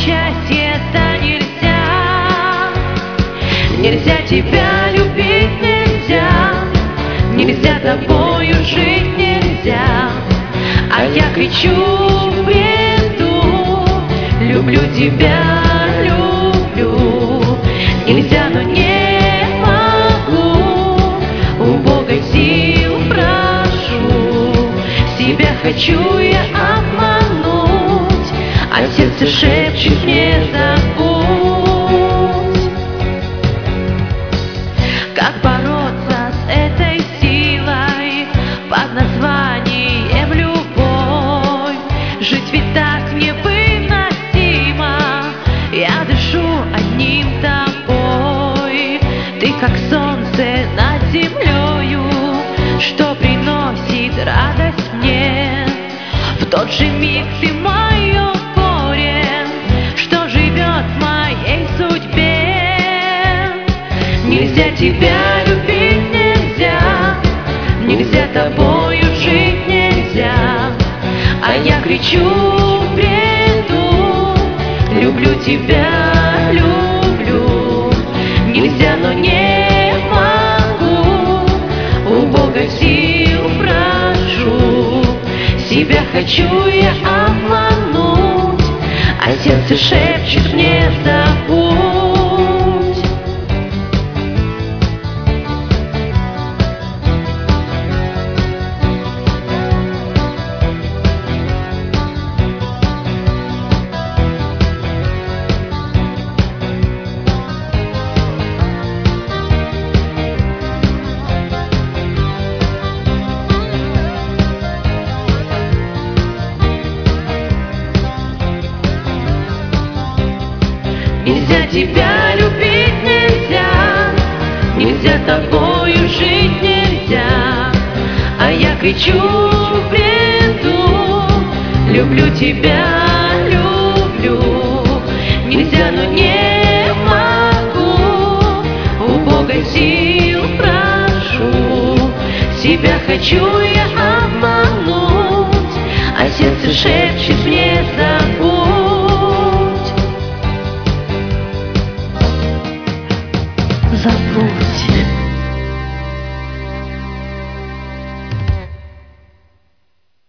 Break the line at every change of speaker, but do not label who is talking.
счастье-то нельзя. Нельзя тебя любить, нельзя. Нельзя тобою жить, нельзя. А я кричу в бреду: люблю тебя, люблю. Нельзя, но не могу, у Бога сил прошу. Себя хочу я обмануть, а сердце шепчет мне: забудь. Как бороться с этой силой под названием любовь? Жить ведь так невыносимо, я дышу одним тобой. Ты как солнце над землею, что приносит радость мне. В тот же миг ты мое горе, что живет в моей судьбе. Нельзя тебя любить, нельзя. Нельзя тобою жить, нельзя. А я кричу в бреду: люблю тебя, люблю. Нельзя, но не могу, у Бога сил прошу. Себя хочу я обмануть, а сердце шепчет мне: забудь. Нельзя тебя любить, нельзя. Нельзя тобою жить, нельзя. А я кричу в бреду: люблю тебя, люблю. Нельзя, но не могу, у Бога сил прошу. Себя хочу я обмануть, а сердце шепчет мне: забудь.
Забудь.